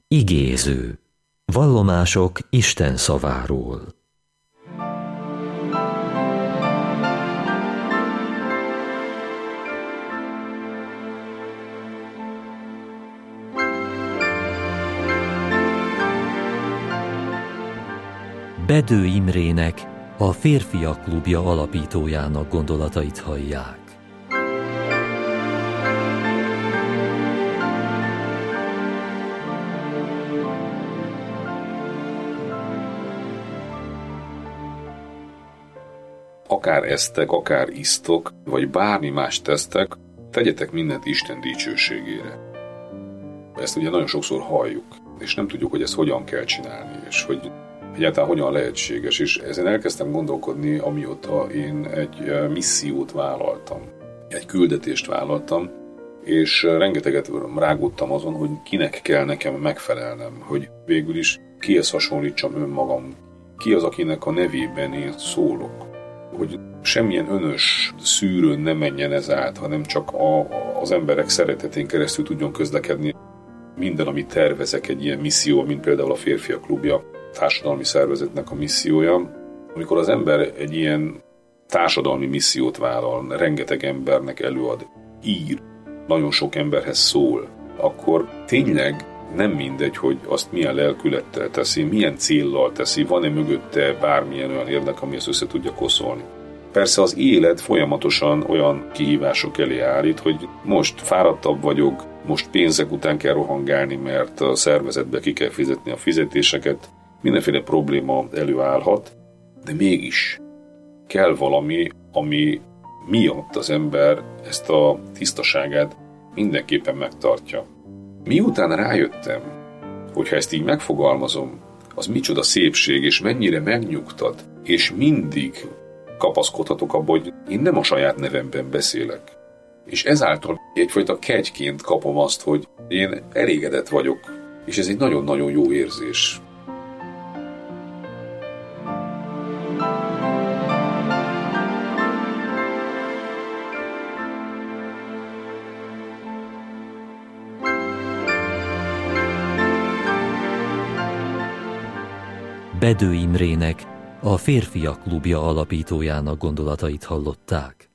Igéző. Vallomások Isten szaváról. Bedő Imrének, a Férfiak Klubja alapítójának gondolatait hallják. Akár esztek, akár isztok, vagy bármi más tesztek, tegyetek mindent Isten dicsőségére. Ezt ugye nagyon sokszor halljuk, és nem tudjuk, hogy ezt hogyan kell csinálni, és hogy egyáltalán hogyan lehetséges. És ezen elkezdtem gondolkodni, amióta én egy missziót vállaltam, egy küldetést vállaltam, és rengeteget rágódtam azon, hogy kinek kell nekem megfelelnem, hogy végül is kihez hasonlítsam önmagam, ki az, akinek a nevében én szólok, hogy semmilyen önös szűrőn ne menjen ez át, hanem csak az emberek szeretetén keresztül tudjon közlekedni. Minden, amit tervezek egy ilyen misszió, mint például a Férfiak Klubja, társadalmi szervezetnek a missziója. Amikor az ember egy ilyen társadalmi missziót vállal, rengeteg embernek előad, ír, nagyon sok emberhez szól, akkor tényleg nem mindegy, hogy azt milyen lelkülettel teszi, milyen céllal teszi, van-e mögötte bármilyen olyan érdek, ami ezt össze tudja koszolni. Persze az élet folyamatosan olyan kihívások elé állít, hogy most fáradtabb vagyok, most pénzek után kell rohangálni, mert a szervezetbe ki kell fizetni a fizetéseket, mindenféle probléma előállhat, de mégis kell valami, ami miatt az ember ezt a tisztaságát mindenképpen megtartja. Miután rájöttem, hogyha ezt így megfogalmazom, az micsoda szépség, és mennyire megnyugtat, és mindig kapaszkodhatok abba, hogy én nem a saját nevemben beszélek. És ezáltal egyfajta kegyként kapom azt, hogy én elégedett vagyok, és ez egy nagyon-nagyon jó érzés. Bedő Imrének, a Férfiak Klubja alapítójának gondolatait hallották.